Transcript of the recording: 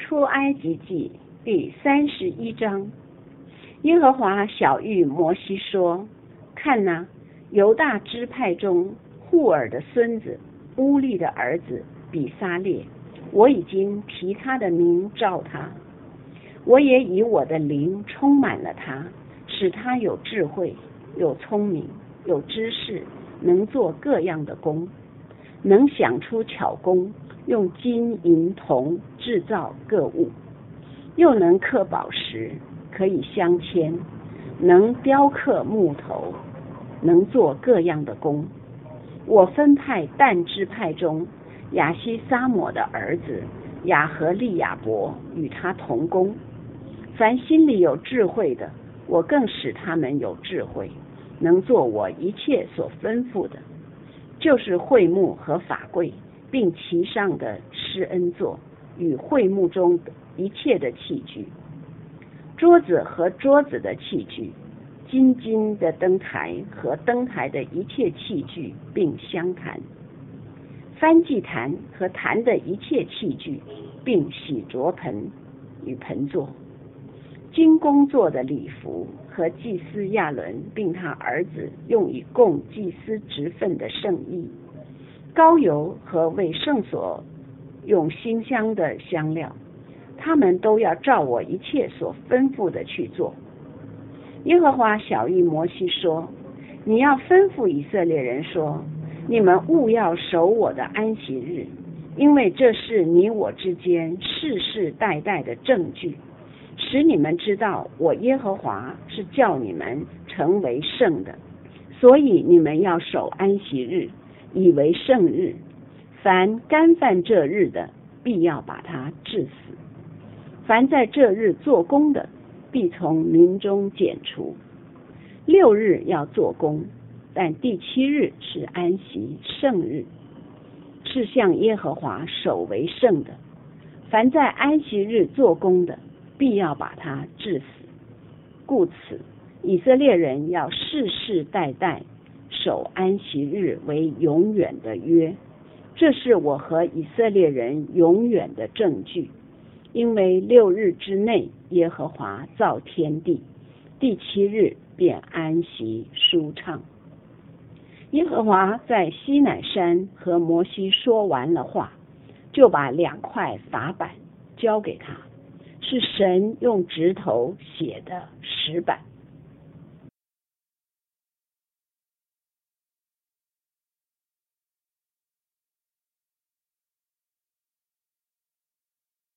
出埃及记第31章。耶和华晓谕摩西说：看哪，犹大支派中户尔的孙子乌利的儿子比撒列，我已经提他的名召他，我也以我的灵充满了他，使他有智慧，有聪明，有知识，能做各样的工，能想出巧工，用金银铜制造各物，又能刻宝石，可以镶嵌，能雕刻木头，能做各样的工。我分派但支派中亚西撒抹的儿子亚和利亚伯与他同工。凡心里有智慧的，我更使他们有智慧，能做我一切所吩咐的，就是会幕和法柜，并其上的施恩座与会幕中一切的器具，桌子和桌子的器具，金的灯台和灯台的一切器具，并香坛，燔祭坛和坛的一切器具，并洗濯盆与盆座，金工做的礼服和祭司亚伦并他儿子用以供祭司职分的圣衣，膏油和为圣所用馨香的香料，他们都要照我一切所吩咐的去做。耶和华晓谕摩西说：你要吩咐以色列人说，你们务要守我的安息日，因为这是你我之间世世代代的证据，使你们知道我耶和华是叫你们成为圣的。所以你们要守安息日，以为圣日。凡干犯这日的，必要把他治死；凡在这日做工的，必从民中剪除。6日要做工，但第7日是安息圣日，是向耶和华守为圣的。凡在安息日做工的，必要把他治死。故此，以色列人要世世代代守安息日为永远的约，这是我和以色列人永远的证据。因为6日之内，耶和华造天地，第7日便安息舒畅。耶和华在西乃山和摩西说完了话，就把2块法板交给他，是神用指头写的石板。